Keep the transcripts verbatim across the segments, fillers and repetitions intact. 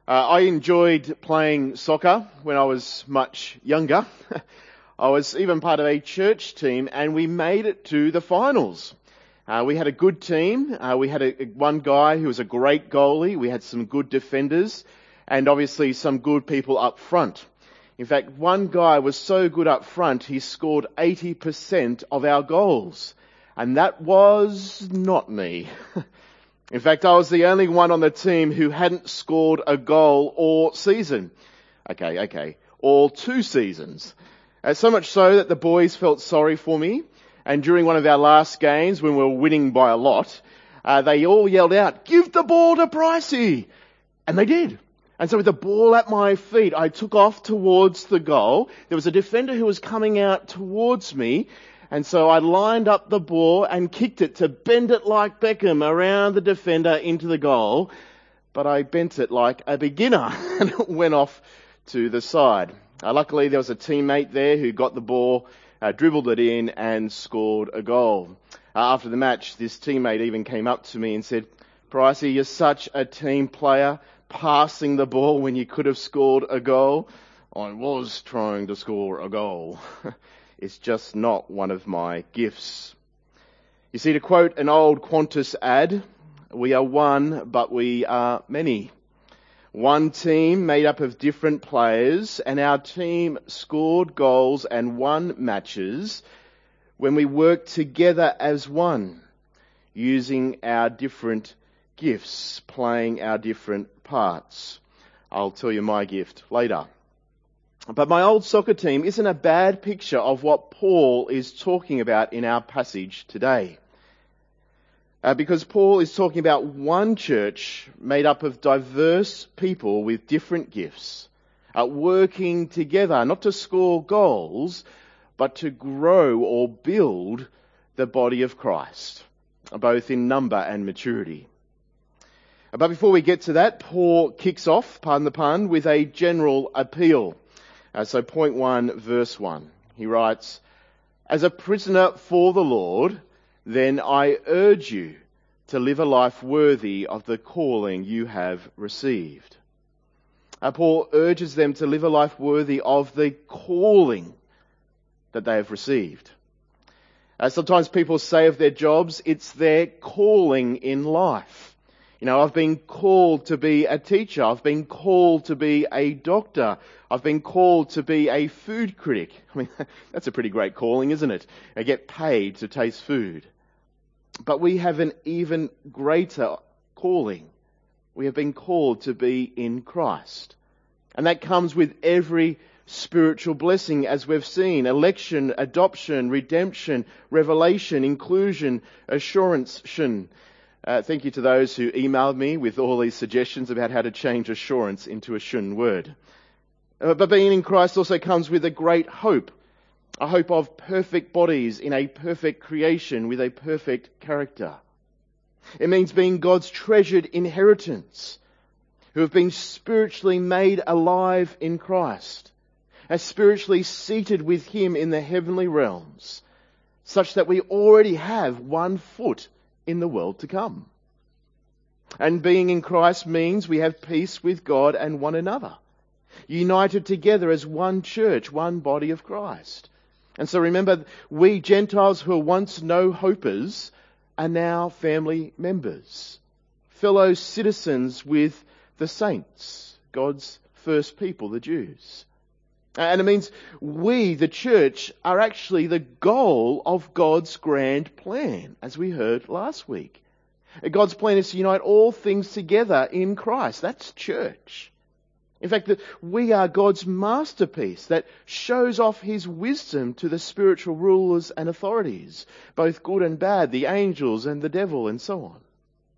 Uh, I enjoyed playing soccer when I was much younger. I was even part of a church team and we made it to the finals. Uh, we had a good team. Uh, we had a, one guy who was a great goalie. We had some good defenders and obviously some good people up front. In fact, one guy was so good up front, he scored eighty percent of our goals. And that was not me. In fact, I was the only one on the team who hadn't scored a goal all season. Okay, okay, all two seasons. Uh, so much so that the boys felt sorry for me. And during one of our last games, when we were winning by a lot, uh, they all yelled out, "Give the ball to Pricey!" And they did. And so with the ball at my feet, I took off towards the goal. There was a defender who was coming out towards me. And so I lined up the ball and kicked it to bend it like Beckham around the defender into the goal. But I bent it like a beginner and it went off to the side. Uh, luckily there was a teammate there who got the ball, uh, dribbled it in and scored a goal. Uh, after the match, this teammate even came up to me and said, "Pricey, you're such a team player, passing the ball when you could have scored a goal." I was trying to score a goal. It's just not one of my gifts. You see, to quote an old Qantas ad, we are one, but we are many. One team made up of different players, and our team scored goals and won matches when we worked together as one, using our different gifts, playing our different parts. I'll tell you my gift later. But my old soccer team isn't a bad picture of what Paul is talking about in our passage today. Uh, because Paul is talking about one church made up of diverse people with different gifts, uh, working together, not to score goals, but to grow or build the body of Christ, both in number and maturity. But before we get to that, Paul kicks off, pardon the pun, with a general appeal. Uh, so point one, verse one, he writes, "As a prisoner for the Lord, then I urge you to live a life worthy of the calling you have received." Uh, Paul urges them to live a life worthy of the calling that they have received. Uh, sometimes people say of their jobs, it's their calling in life. You know, I've been called to be a teacher. I've been called to be a doctor. I've been called to be a food critic. I mean, that's a pretty great calling, isn't it? I get paid to taste food. But we have an even greater calling. We have been called to be in Christ. And that comes with every spiritual blessing, as we've seen: election, adoption, redemption, revelation, inclusion, assurance. Uh, thank you to those who emailed me with all these suggestions about how to change assurance into a shun word. Uh, but being in Christ also comes with a great hope. A hope of perfect bodies in a perfect creation with a perfect character. It means being God's treasured inheritance, who have been spiritually made alive in Christ, as spiritually seated with Him in the heavenly realms, such that we already have one foot in the world to come. And being in Christ means we have peace with God and one another, united together as one church, one body of Christ. And so remember, we Gentiles who were once no-hopers are now family members, fellow citizens with the saints, God's first people, the Jews. And it means we, the church, are actually the goal of God's grand plan, as we heard last week. God's plan is to unite all things together in Christ. That's church. In fact, we are God's masterpiece that shows off His wisdom to the spiritual rulers and authorities, both good and bad, the angels and the devil and so on.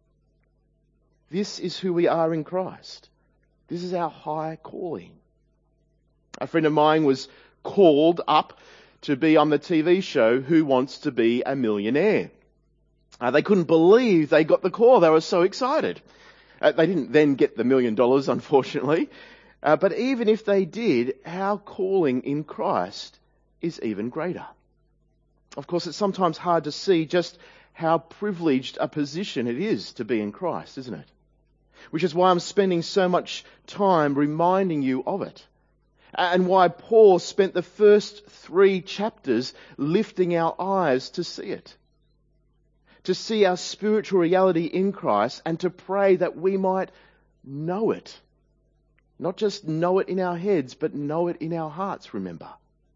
This is who we are in Christ. This is our high calling. A friend of mine was called up to be on the T V show Who Wants to Be a Millionaire. Uh, they couldn't believe they got the call. They were so excited. Uh, they didn't then get the million dollars, unfortunately. Uh, but even if they did, our calling in Christ is even greater. Of course, it's sometimes hard to see just how privileged a position it is to be in Christ, isn't it? which is why I'm spending so much time reminding you of it. And why Paul spent the first three chapters lifting our eyes to see it. To see our spiritual reality in Christ and to pray that we might know it. Not just know it in our heads, but know it in our hearts, remember.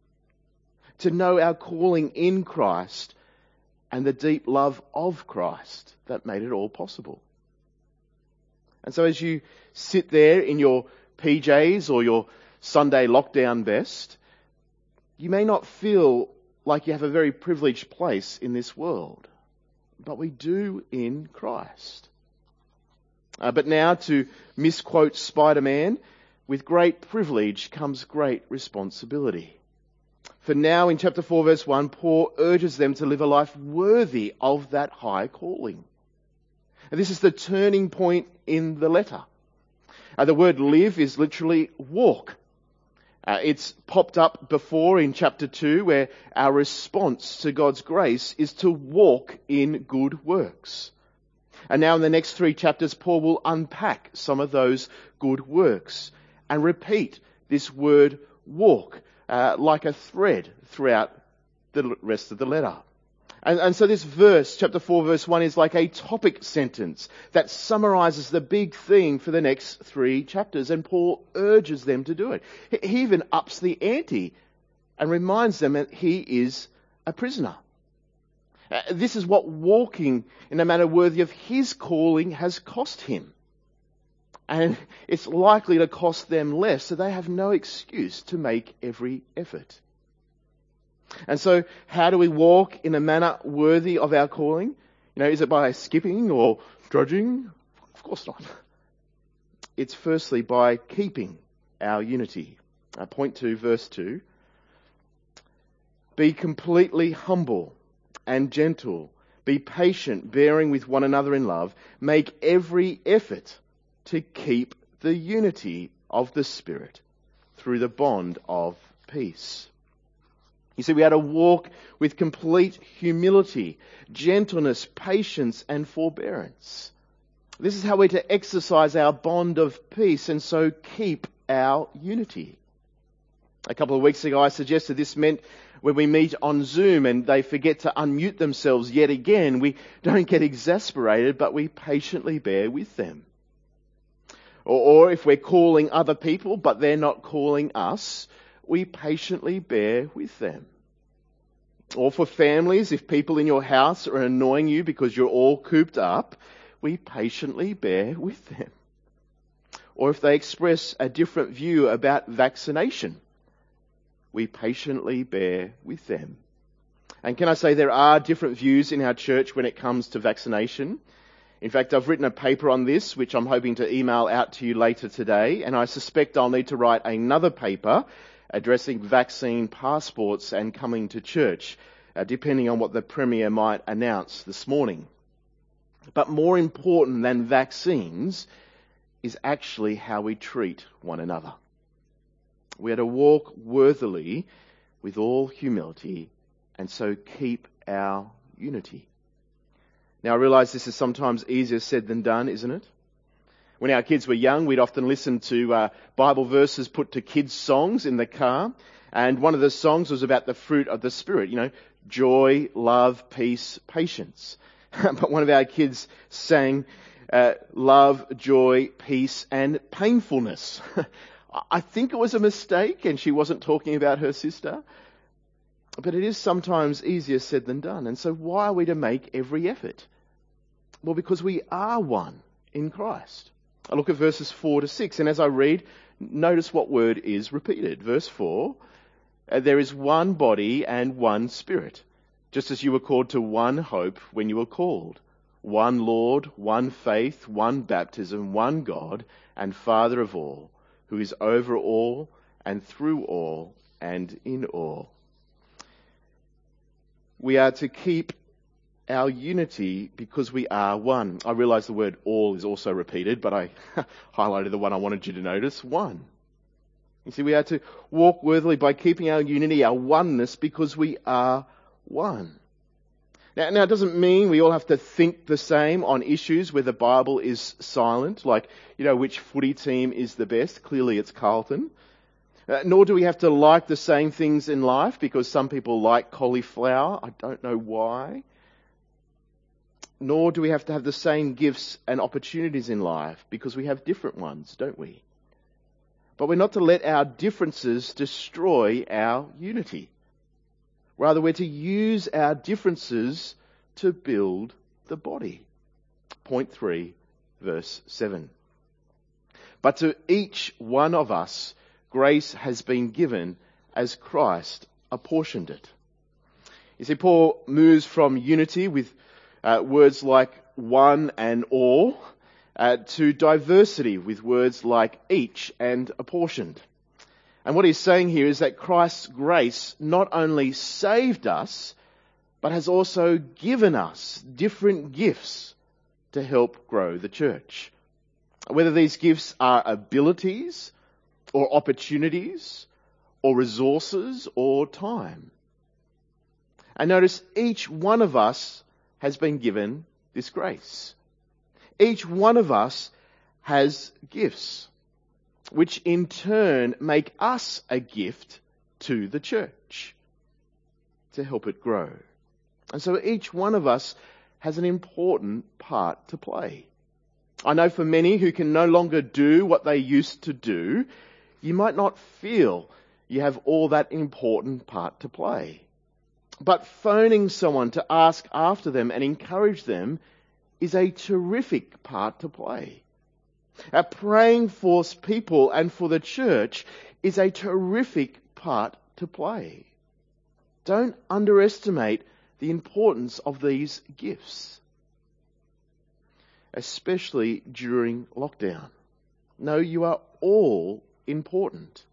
To know our calling in Christ and the deep love of Christ that made it all possible. And so as you sit there in your P Js or your Sunday lockdown vest, you may not feel like you have a very privileged place in this world, but we do in Christ. Uh, but now, to misquote Spider-Man, with great privilege comes great responsibility. For now, in chapter four, verse one, Paul urges them to live a life worthy of that high calling. And this is the turning point in the letter. Uh, the word live is literally walk. Uh, it's popped up before in chapter two, where our response to God's grace is to walk in good works. And now in the next three chapters, Paul will unpack some of those good works and repeat this word walk uh, like a thread throughout the rest of the letter. And, and so this verse, chapter four, verse one, is like a topic sentence that summarizes the big theme for the next three chapters. And Paul urges them to do it. He even ups the ante and reminds them that he is a prisoner. Uh, this is what walking in a manner worthy of his calling has cost him. And it's likely to cost them less, so they have no excuse to make every effort. And so, how do we walk in a manner worthy of our calling? You know, is it by skipping or drudging? Of course not. It's firstly by keeping our unity. Uh, point two, verse two. Be completely humble and gentle. Be patient, bearing with one another in love. Make every effort to keep the unity of the Spirit through the bond of peace. You see, we are to walk with complete humility, gentleness, patience, and forbearance. This is how we're to exercise our bond of peace and so keep our unity. A couple of weeks ago, I suggested this meant when we meet on Zoom and they forget to unmute themselves yet again, we don't get exasperated, but we patiently bear with them. Or, or if we're calling other people, but they're not calling us, we patiently bear with them. Or for families, if people in your house are annoying you because you're all cooped up, we patiently bear with them. Or if they express a different view about vaccination, we patiently bear with them. And can I say there are different views in our church when it comes to vaccination? In fact, I've written a paper on this, which I'm hoping to email out to you later today, and I suspect I'll need to write another paper addressing vaccine passports and coming to church, uh, depending on what the Premier might announce this morning. But more important than vaccines is actually how we treat one another. We are to walk worthily with all humility and so keep our unity. Now, I realise this is sometimes easier said than done, isn't it? When our kids were young, we'd often listen to uh, Bible verses put to kids' songs in the car. And one of the songs was about the fruit of the Spirit, you know, joy, love, peace, patience. But one of our kids sang uh, love, joy, peace, and painfulness. I think it was a mistake and she wasn't talking about her sister. But it is sometimes easier said than done. And so why are we to make every effort? Well, because we are one in Christ. I look at verses four to six, and as I read, notice what word is repeated. Verse four, there is one body and one Spirit, just as you were called to one hope when you were called. One Lord, one faith, one baptism, one God and Father of all, who is over all and through all and in all. We are to keep our unity because we are one. I realise the word all is also repeated, but I highlighted the one I wanted you to notice, one. You see, we are to walk worthily by keeping our unity, our oneness, because we are one. Now, now, it doesn't mean we all have to think the same on issues where the Bible is silent, like, you know, which footy team is the best. Clearly it's Carlton. Uh, nor do we have to like the same things in life because some people like cauliflower. I don't know why. Nor do we have to have the same gifts and opportunities in life because we have different ones, don't we? But we're not to let our differences destroy our unity. Rather, we're to use our differences to build the body. Point three, verse seven. But to each one of us, grace has been given as Christ apportioned it. You see, Paul moves from unity with uh, words like one and all uh, to diversity with words like each and apportioned. And what he's saying here is that Christ's grace not only saved us, but has also given us different gifts to help grow the church. Whether these gifts are abilities, or opportunities, or resources, or time. And notice each one of us has been given this grace. Each one of us has gifts, which in turn make us a gift to the church to help it grow. And so each one of us has an important part to play. I know for many who can no longer do what they used to do, you might not feel you have all that important part to play. But phoning someone to ask after them and encourage them is a terrific part to play. Uh, praying for people and for the church is a terrific part to play. Don't underestimate the importance of these gifts, especially during lockdown. No, you are all important.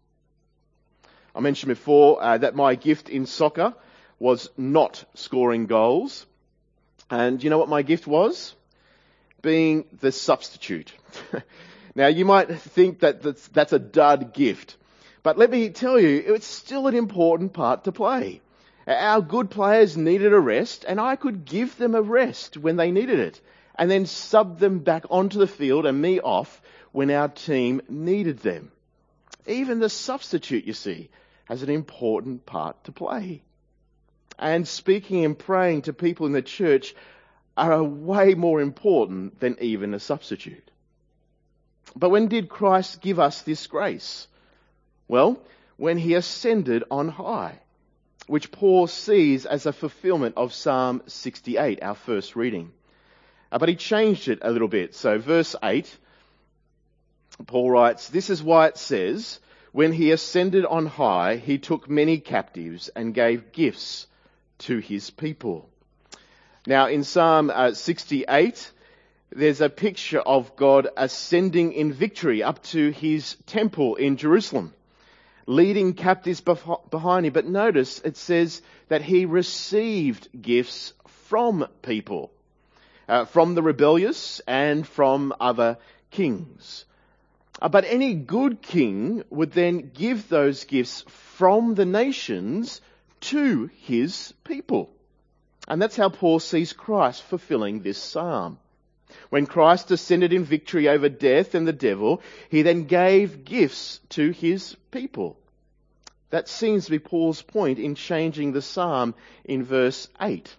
I mentioned before uh, that my gift in soccer was not scoring goals. And you know what my gift was? Being the substitute. Now, you might think that that's, that's a dud gift. But let me tell you, it's still an important part to play. Our good players needed a rest, and I could give them a rest when they needed it, and then sub them back onto the field and me off when our team needed them. Even the substitute, you see, has an important part to play. And speaking and praying to people in the church are way more important than even a substitute. But when did Christ give us this grace? Well, when he ascended on high, which Paul sees as a fulfillment of Psalm sixty-eight, our first reading. Uh, but he changed it a little bit. So verse eight, Paul writes, "This is why it says, when he ascended on high, he took many captives and gave gifts to his people." Now in Psalm uh, sixty-eight, there's a picture of God ascending in victory up to his temple in Jerusalem, leading captives bef- behind him. But notice it says that he received gifts from people, uh, from the rebellious and from other kings. Uh, but any good king would then give those gifts from the nations to his people. And that's how Paul sees Christ fulfilling this psalm. When Christ ascended in victory over death and the devil, he then gave gifts to his people. That seems to be Paul's point in changing the psalm in verse eight.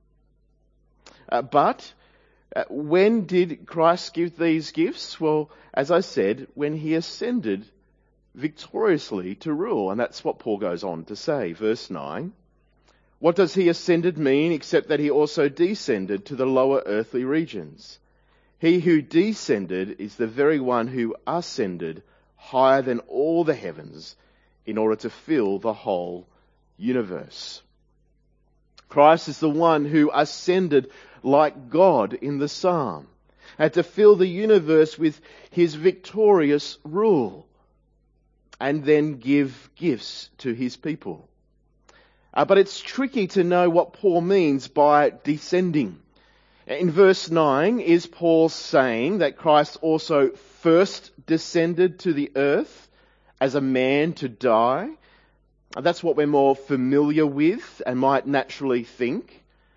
Uh, but uh, when did Christ give these gifts? Well, as I said, when he ascended victoriously to rule. And that's what Paul goes on to say. Verse nine. What does he ascended mean except that he also descended to the lower earthly regions? He who descended is the very one who ascended higher than all the heavens in order to fill the whole universe. Christ is the one who ascended like God in the psalm, and to fill the universe with his victorious rule, and then give gifts to his people. Uh, but it's tricky to know what Paul means by descending. In verse nine, is Paul saying that Christ also first descended to the earth as a man to die? That's what we're more familiar with and might naturally think.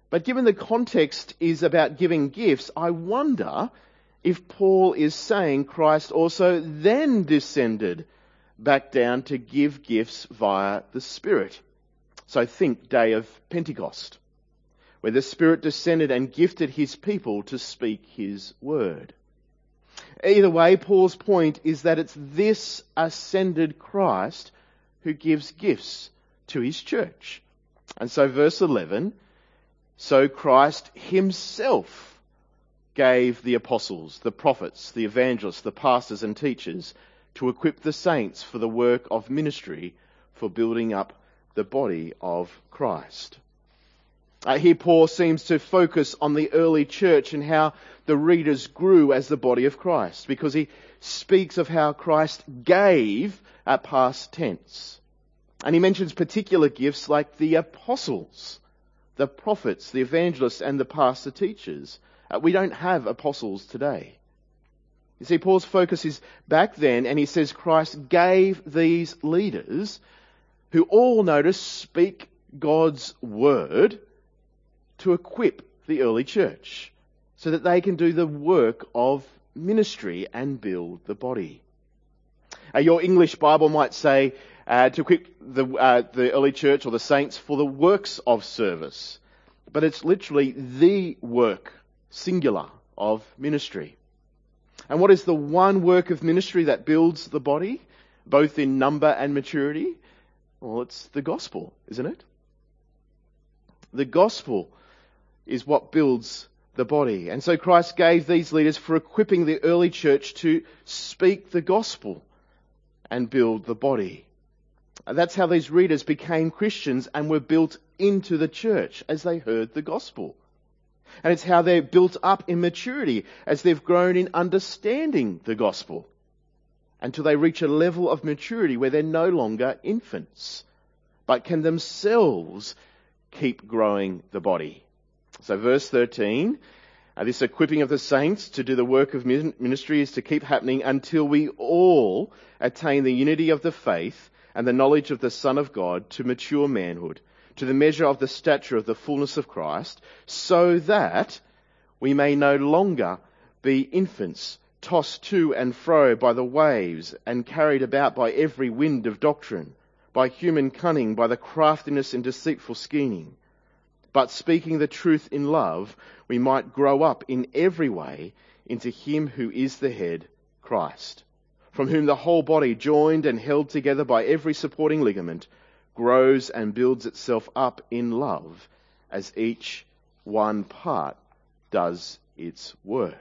But given the context is about giving gifts, I wonder if Paul is saying Christ also then descended back down to give gifts via the Spirit. So think day of Pentecost, where the Spirit descended and gifted his people to speak his word. Either way, Paul's point is that it's this ascended Christ who gives gifts to his church. And so verse eleven, so Christ himself gave the apostles, the prophets, the evangelists, the pastors and teachers to equip the saints for the work of ministry, for building up the body of Christ. Uh, here Paul seems to focus on the early church and how the readers grew as the body of Christ, because he speaks of how Christ gave at past tense. And he mentions particular gifts like the apostles, the prophets, the evangelists, and the pastor teachers. Uh, we don't have apostles today. You see, Paul's focus is back then, and he says Christ gave these leaders, who all, notice, speak God's word, to equip the early church so that they can do the work of ministry and build the body. Uh, your English Bible might say uh, to equip the, uh, the early church or the saints for the works of service. But it's literally the work, singular, of ministry. And what is the one work of ministry that builds the body, both in number and maturity? Well, it's the gospel, isn't it? The gospel is what builds the body. And so Christ gave these leaders for equipping the early church to speak the gospel and build the body. And that's how these readers became Christians and were built into the church as they heard the gospel. And it's how they're built up in maturity as they've grown in understanding the gospel, until they reach a level of maturity where they're no longer infants, but can themselves keep growing the body. So verse thirteen, uh, this equipping of the saints to do the work of ministry is to keep happening until we all attain the unity of the faith and the knowledge of the Son of God, to mature manhood, to the measure of the stature of the fullness of Christ, so that we may no longer be infants, tossed to and fro by the waves and carried about by every wind of doctrine, by human cunning, by the craftiness and deceitful scheming. But speaking the truth in love, we might grow up in every way into him who is the head, Christ, from whom the whole body, joined and held together by every supporting ligament, grows and builds itself up in love as each one part does its work.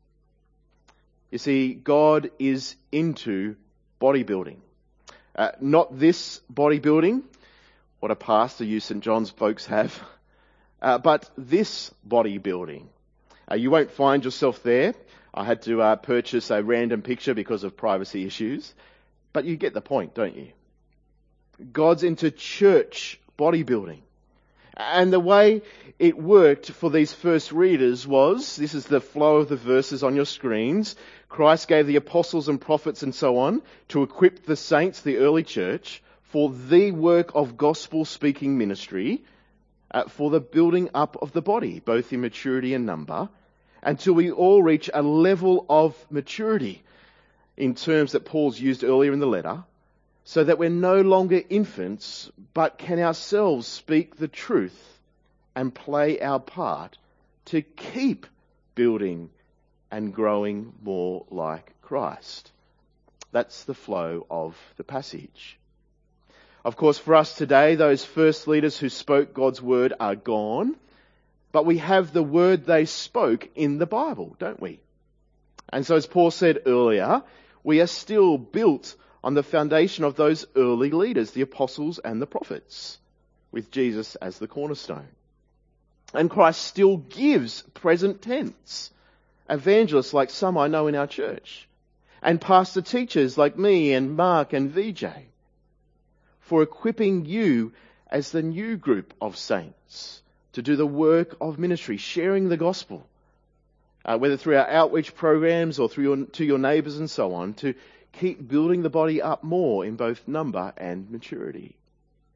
You see, God is into bodybuilding. Uh, not this bodybuilding, what a pastor you Saint John's folks have, uh, but this bodybuilding. Uh, you won't find yourself there. I had to uh, purchase a random picture because of privacy issues. But you get the point, don't you? God's into church bodybuilding. And the way it worked for these first readers was, this is the flow of the verses on your screens, Christ gave the apostles and prophets and so on to equip the saints, the early church, for the work of gospel-speaking ministry, uh, for the building up of the body, both in maturity and number, until we all reach a level of maturity in terms that Paul's used earlier in the letter, so that we're no longer infants, but can ourselves speak the truth and play our part to keep building and growing more like Christ. That's the flow of the passage. Of course, for us today, those first leaders who spoke God's word are gone, but we have the word they spoke in the Bible, don't we? And so as Paul said earlier, we are still built on the foundation of those early leaders, the apostles and the prophets, with Jesus as the cornerstone. And Christ still gives present tense evangelists like some I know in our church, and pastor teachers like me and Mark and V J, for equipping you as the new group of saints to do the work of ministry, sharing the gospel, uh, whether through our outreach programs or through your, to your neighbours and so on, to keep building the body up more in both number and maturity.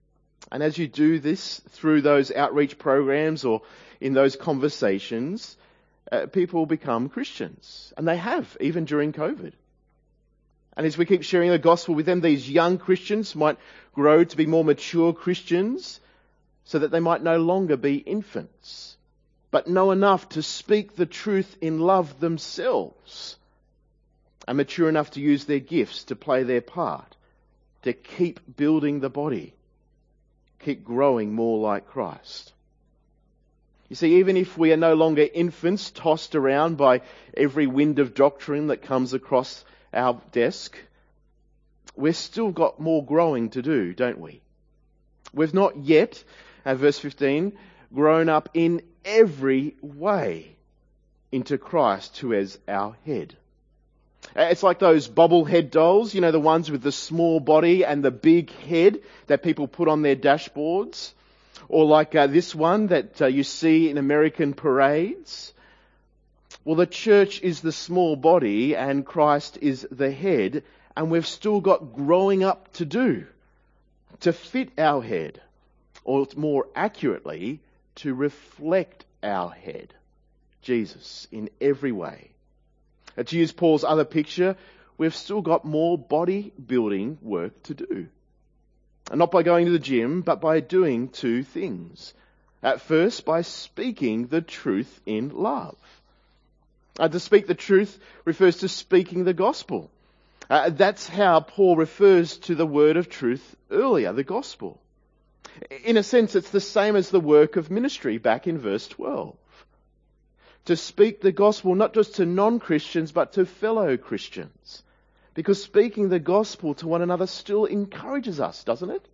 And as you do this through those outreach programs or in those conversations, uh, people become Christians. And they have, even during COVID. And as we keep sharing the gospel with them, these young Christians might grow to be more mature Christians so that they might no longer be infants, but know enough to speak the truth in love themselves and mature enough to use their gifts to play their part, to keep building the body, keep growing more like Christ. You see, even if we are no longer infants tossed around by every wind of doctrine that comes across our desk, we've still got more growing to do, don't we? We've not yet, uh, verse fifteen, grown up in every way into Christ, who is our head. Uh, It's like those bobblehead dolls, you know, the ones with the small body and the big head that people put on their dashboards. Or like uh, this one that uh, you see in American parades. Well, the church is the small body and Christ is the head, and we've still got growing up to do to fit our head, or more accurately, to reflect our head, Jesus, in every way. And to use Paul's other picture, we've still got more body-building work to do. And not by going to the gym, but by doing two things. At first, by speaking the truth in love. Uh, to speak the truth refers to speaking the gospel. Uh, that's how Paul refers to the word of truth earlier, the gospel. In a sense, it's the same as the work of ministry back in verse twelve. To speak the gospel not just to non-Christians, but to fellow Christians. Because speaking the gospel to one another still encourages us, doesn't it?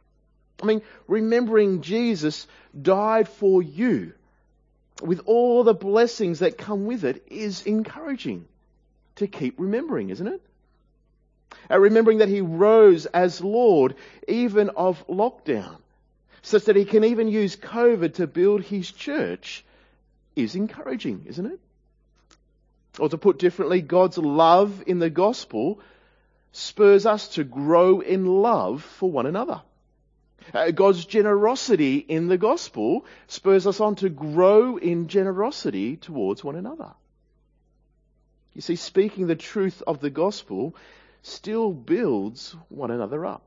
I mean, remembering Jesus died for you, with all the blessings that come with it, is encouraging to keep remembering, isn't it? Uh, remembering that he rose as Lord, even of lockdown, such that he can even use COVID to build his church, is encouraging, isn't it? Or to put differently, God's love in the gospel spurs us to grow in love for one another. Uh, God's generosity in the gospel spurs us on to grow in generosity towards one another. You see, speaking the truth of the gospel still builds one another up.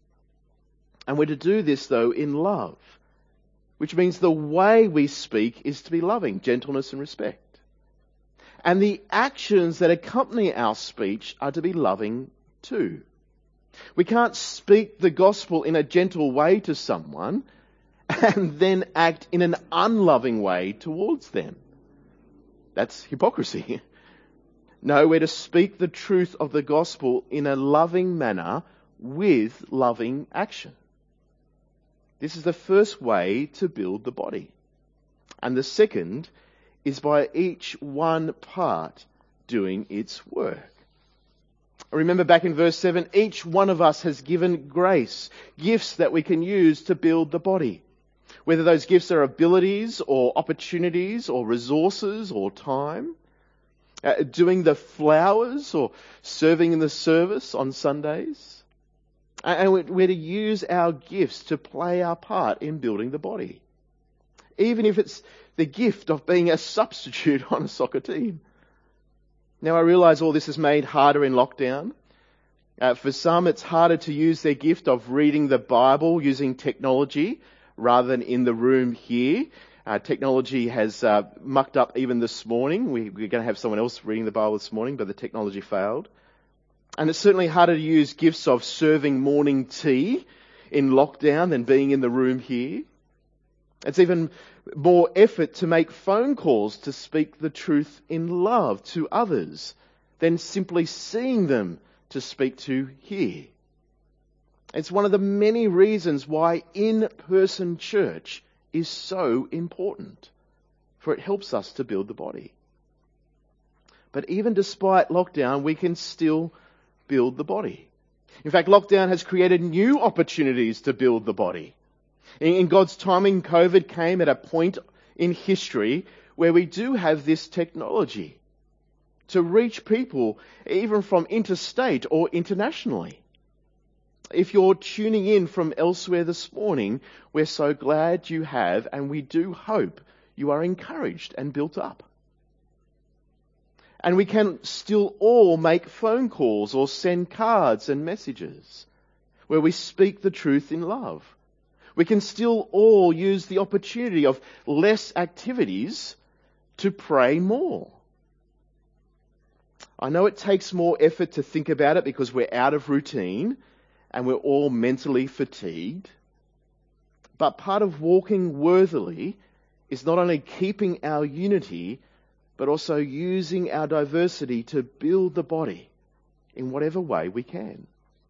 And we're to do this, though, in love, which means the way we speak is to be loving, gentleness and respect. And the actions that accompany our speech are to be loving too. We can't speak the gospel in a gentle way to someone and then act in an unloving way towards them. That's hypocrisy. No, we're to speak the truth of the gospel in a loving manner with loving action. This is the first way to build the body. And the second is by each one part doing its work. Remember back in verse seven, each one of us has given grace, gifts that we can use to build the body. Whether those gifts are abilities or opportunities or resources or time. Uh, doing the flowers or serving in the service on Sundays. And we're to use our gifts to play our part in building the body. Even if it's the gift of being a substitute on a soccer team. Now I realise all this is made harder in lockdown. Uh, for some it's harder to use their gift of reading the Bible using technology rather than in the room here. Uh, technology has uh, mucked up even this morning. We, we're going to have someone else reading the Bible this morning, but the technology failed. And it's certainly harder to use gifts of serving morning tea in lockdown than being in the room here. It's even more effort to make phone calls to speak the truth in love to others than simply seeing them to speak to here. It's one of the many reasons why in-person church is so important, for it helps us to build the body. But even despite lockdown, we can still build the body. In fact, lockdown has created new opportunities to build the body. In God's timing, COVID came at a point in history where we do have this technology to reach people even from interstate or internationally. If you're tuning in from elsewhere this morning, we're so glad you have, and we do hope you are encouraged and built up. And we can still all make phone calls or send cards and messages where we speak the truth in love. We can still all use the opportunity of less activities to pray more. I know it takes more effort to think about it because we're out of routine and we're all mentally fatigued. But part of walking worthily is not only keeping our unity, but also using our diversity to build the body in whatever way we can.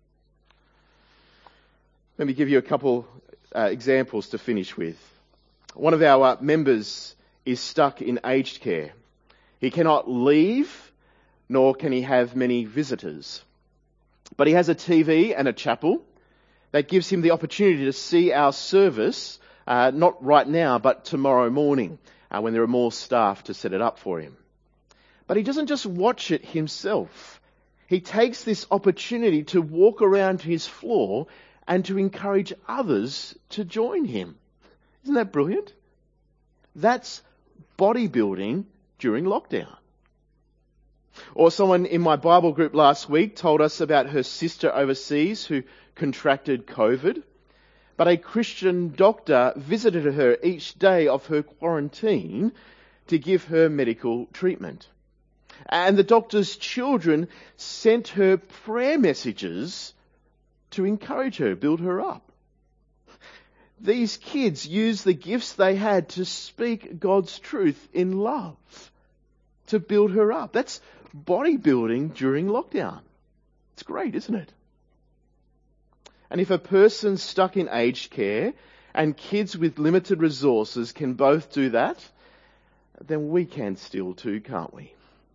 Let me give you a couple uh, examples to finish with. One of our uh, members is stuck in aged care. He cannot leave, nor can he have many visitors. But he has a T V and a chapel that gives him the opportunity to see our service, uh, not right now, but tomorrow morning, uh, when there are more staff to set it up for him. But he doesn't just watch it himself. He takes this opportunity to walk around his floor and to encourage others to join him. Isn't that brilliant? That's bodybuilding during lockdown. Or someone in my Bible group last week told us about her sister overseas who contracted COVID. But a Christian doctor visited her each day of her quarantine to give her medical treatment. And the doctor's children sent her prayer messages to encourage her, build her up. These kids used the gifts they had to speak God's truth in love, to build her up. That's bodybuilding during lockdown. It's great, isn't it? And if a person's stuck in aged care and kids with limited resources can both do that, then we can still too, can't we?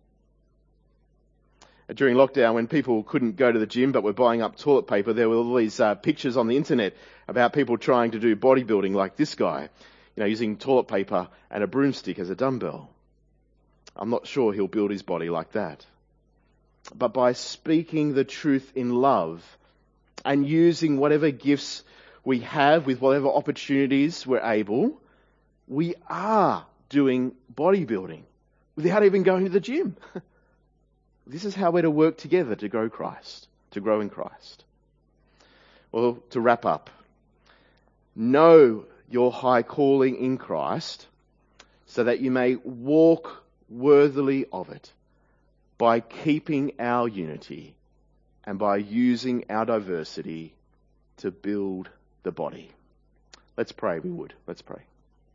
During lockdown, when people couldn't go to the gym but were buying up toilet paper, there were all these uh, pictures on the internet about people trying to do bodybuilding like this guy, you know, using toilet paper and a broomstick as a dumbbell. I'm not sure he'll build his body like that. But by speaking the truth in love and using whatever gifts we have with whatever opportunities we're able, we are doing bodybuilding without even going to the gym. This is how we're to work together to grow Christ, to grow in Christ. Well, to wrap up, know your high calling in Christ so that you may walk worthily of it by keeping our unity and by using our diversity to build the body. Let's pray, we would. Let's pray.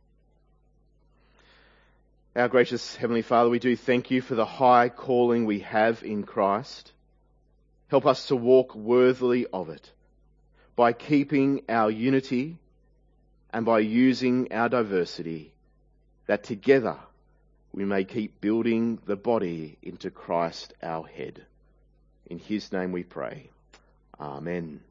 Our gracious Heavenly Father, we do thank you for the high calling we have in Christ. Help us to walk worthily of it by keeping our unity and by using our diversity, that together we may keep building the body into Christ our head. In his name we pray. Amen.